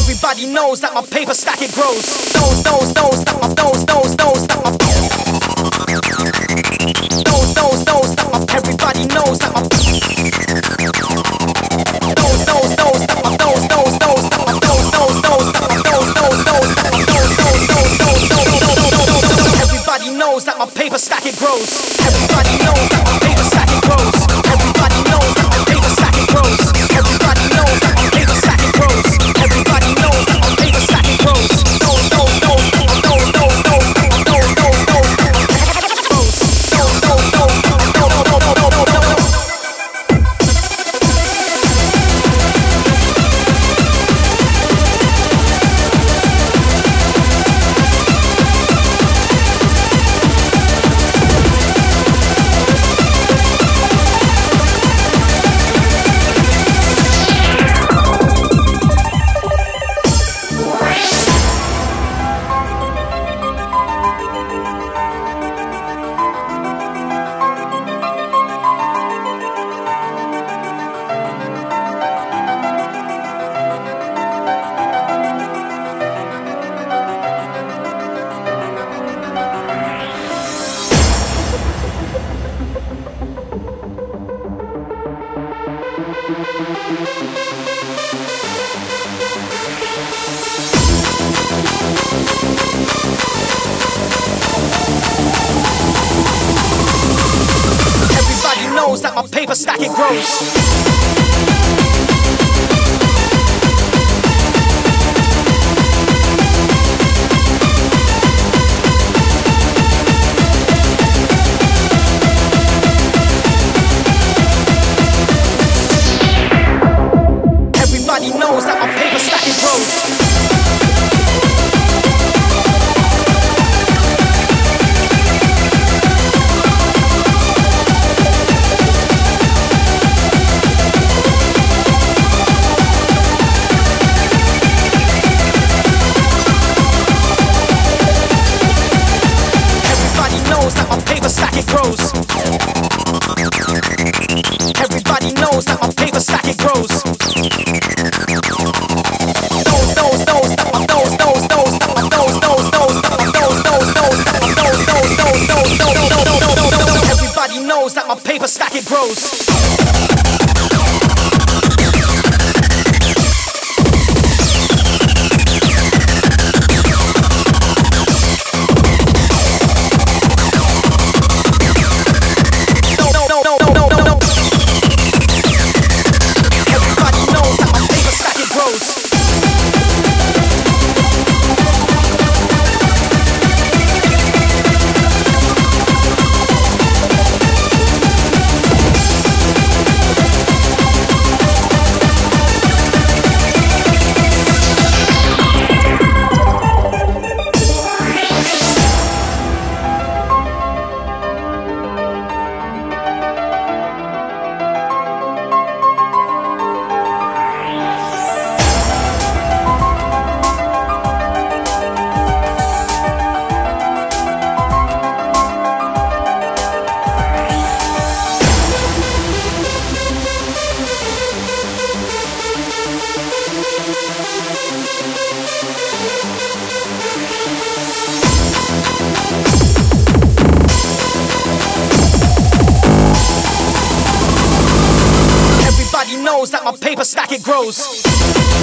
Everybody knows that my paper stack it grows. Those that my everybody knows that my everybody knows that my paper stack it grows. Everybody knows that my paper stack it grows. Everybody knows that my paper stack it grows. Everybody knows that my paper stack it grows. Everybody knows that my paper stack it grows. Everybody knows that my paper stack it grows. Everybody knows that my paper stack it grows. Everybody knows that my paper stack it grows. Everybody knows that my paper stack it grows. Everybody knows that my paper stack it grows. Everybody knows that my paper stack it grows.